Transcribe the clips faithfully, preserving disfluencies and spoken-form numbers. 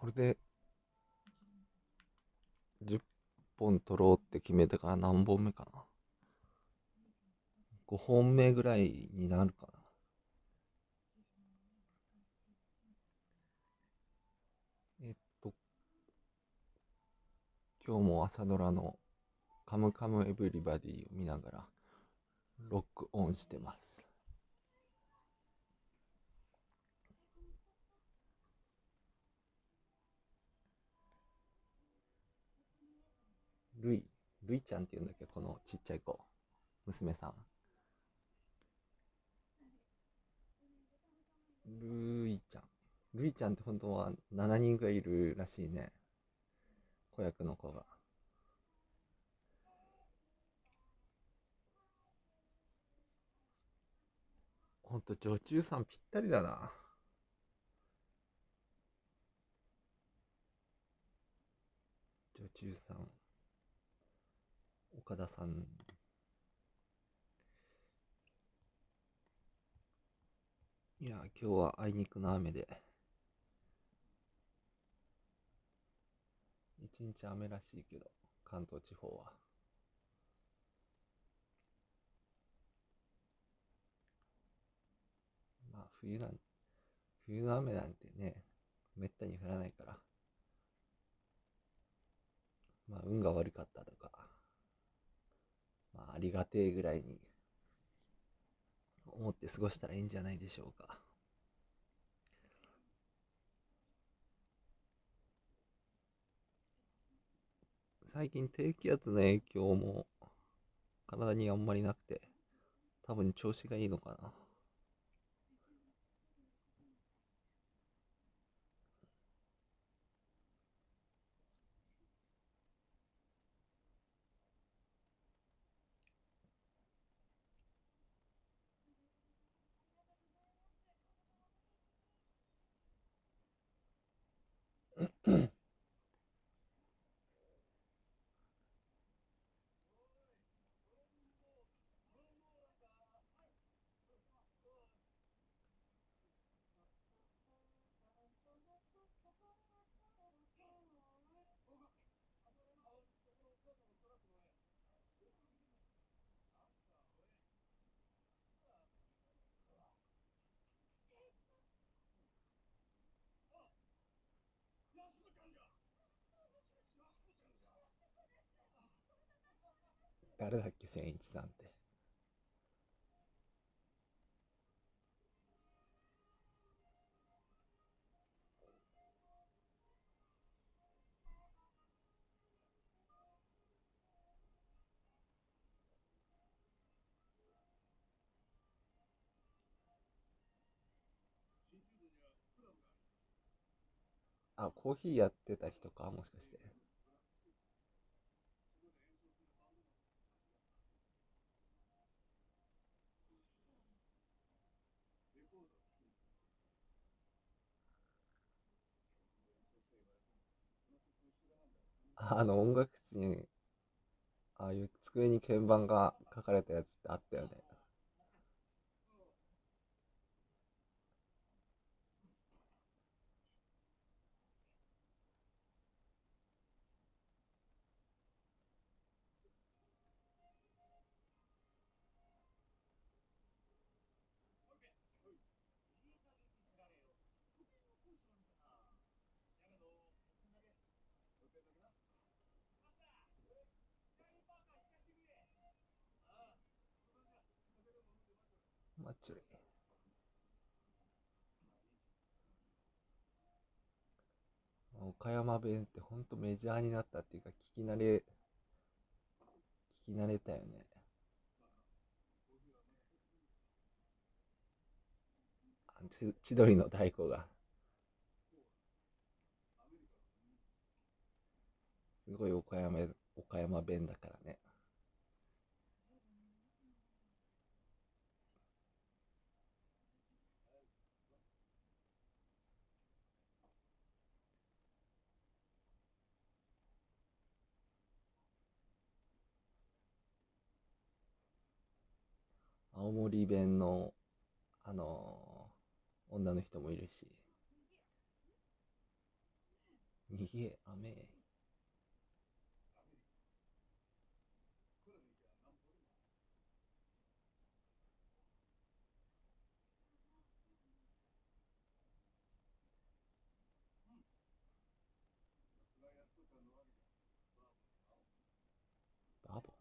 これでじゅっぽん撮ろうって決めてから何本目かな？ ご 本目ぐらいになるかな。えっと、今日も朝ドラのカムカムエヴリバディを見ながらロックオンしてます。ルイ、ルイちゃんって言うんだっけ、このちっちゃい子、娘さん。ルイちゃん。ルイちゃんって本当はしちにんぐらいいるらしいね。子役の子が。ほんと女中さんぴったりだな。女中さん。岡田さん。いや、今日はあいにくの雨で、一日雨らしいけど、関東地方は。まあ、冬なん、冬の雨なんてね、めったに降らないから、まあ、運が悪かったとか、まあ、ありがてえぐらいに思って過ごしたらいいんじゃないでしょうか。最近低気圧の影響も体にあんまりなくて、多分調子がいいのかな。誰だっけ、千一さんって。あ、コーヒーやってた人か、もしかして。あの音楽室に、ああいう机に鍵盤が書かれたやつってあったよね。マッチョリ。岡山弁ってほんとメジャーになったっていうか、聞き慣れ、聞き慣れたよね。あち千鳥の大悟が、すごい岡山、岡山弁だからね。青森弁の、あのー女の人もいるし、 逃げ、雨。バボ。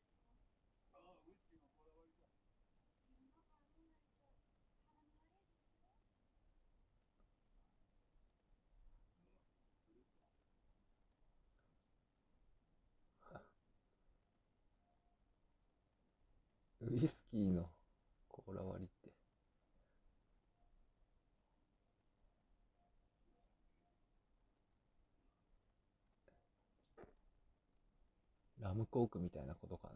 ウイスキーのコーラ割りって。ラムコークみたいなことかな。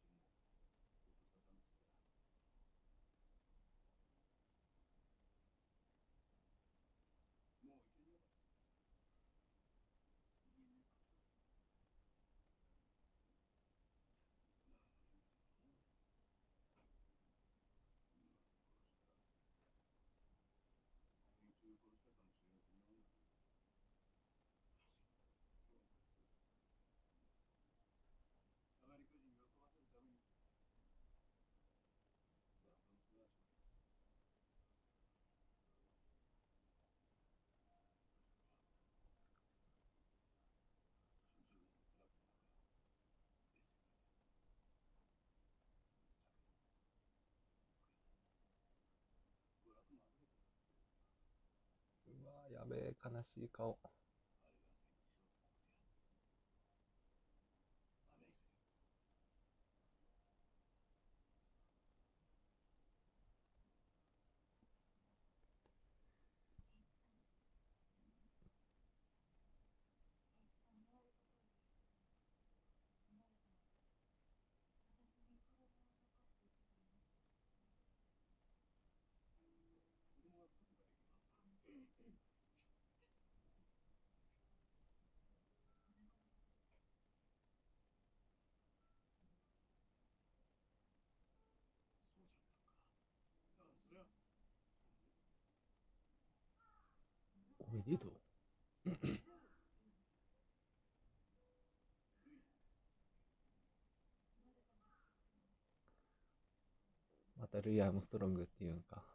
うわやべえ、悲しい顔。おめでとう。またルイ・アームストロングっていうんか。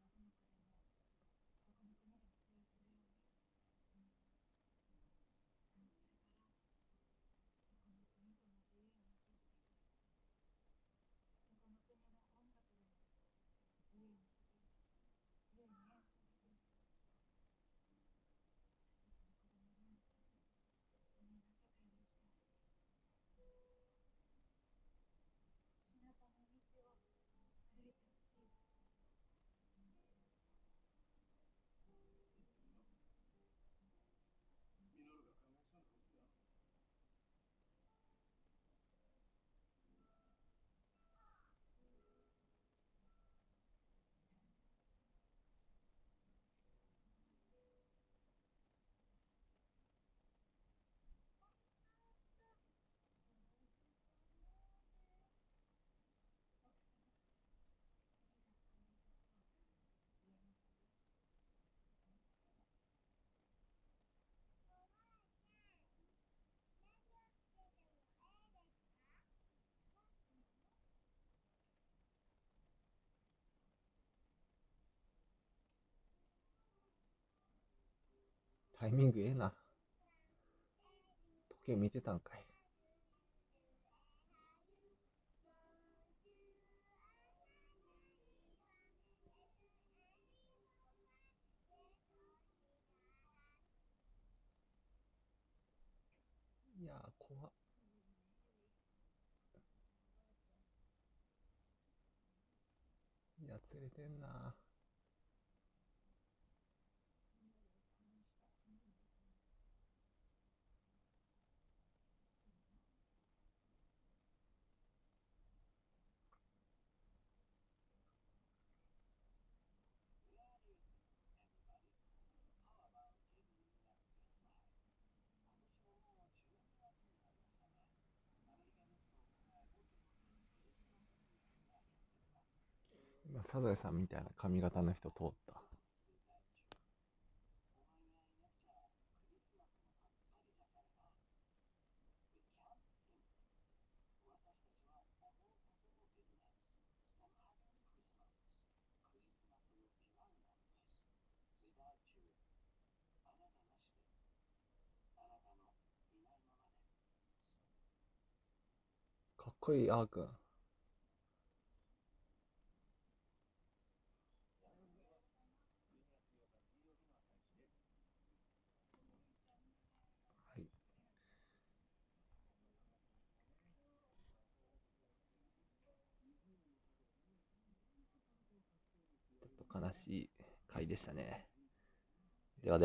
タイミングええな。時計見てたんかい。いやー、怖っ。いや、釣れてんな。今、サザエさんみたいな髪型の人通った。 こいい、あーくん。はい。ちょっと悲しい回でしたね。